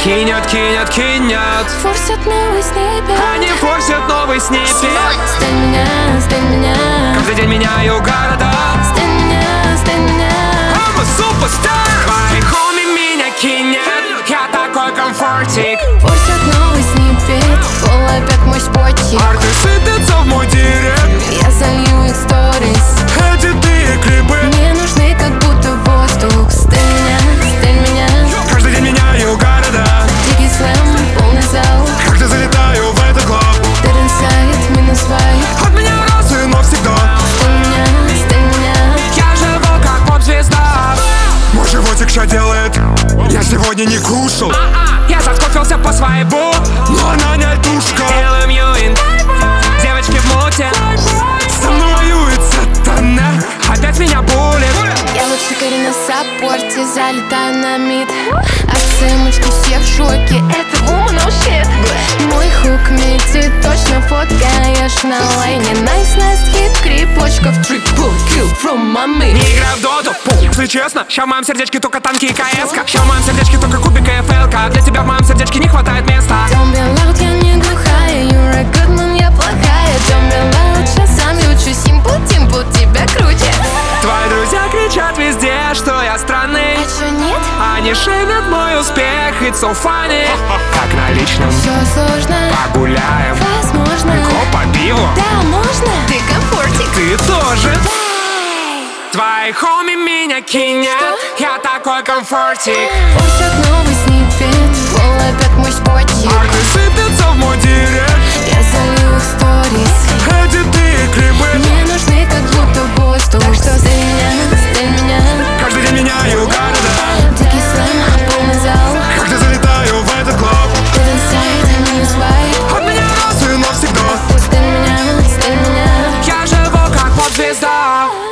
Кинет, кинет, кинет. Форсят новый снипет. Они форсят новый снипет. Стань меня. Каждый день меняю города. Стань меня. I'm a superstar. Твои хоми меня кинет. Я такой комфортик. Форсят новый снипет. Фол опять мой спотик. Арты сыпятся в мой директ. Я залью их сторис. Эдиты и клипы Мне нужны как будто воздух. Стань меня. Каждый день меняю города. Дикий слэм, полный зал. Как-то залетаю в этот клуб. Dead inside, минус вайп. От меня разы навсегда. Стань меня. Я живу как поп-звезда. Мой животик что делает? Я сегодня не кушал. Я соскучился по свайбу. Но она не альтушка. Делаю мьюин. Девочки в муте. Со мной воюет сатана. Опять меня булит. Я лучше Кари на саппорте, залетаю на мид. А цемочки все в шоке, это woman, oh shit. Мой хук метит, точно фоткаешь на лайне. Nice, хит, крипочков, triple kill from mommy. Не играю в доту, если честно. Ща в моем сердечке только танки и КС-ка. Ща в моем сердечке только кубик и ФЛ-ка. Для тебя в моем сердечке не хватает места. Don't be loud, я не глухая. You're a good man, я плохая. Don't be loud, сейчас сам учу. Симпл, тебя круче. Твои друзья кричат везде, что я странный. А чё нет? Они шеймят мой успех, it's so funny. Как на личном, Всё сложно, погуляем. возможно. По пиву, Да, можно. Ты комфортик. ты тоже. Твои хоми меня кинет. Я такой комфортик. Форсят новый снипет. Фол опять мой спотик. Арты сыпятся в мой директ. Я залью их сторис. Эдиты и клипы Мне нужны как будто воздух. Так что стань меня. каждый день меняю города. Дикий слэм, полный зал. Как-то залетаю в этот клуб. Dead inside, минус вайп. От меня разы навсегда. Стань меня. Я живу как поп-звезда.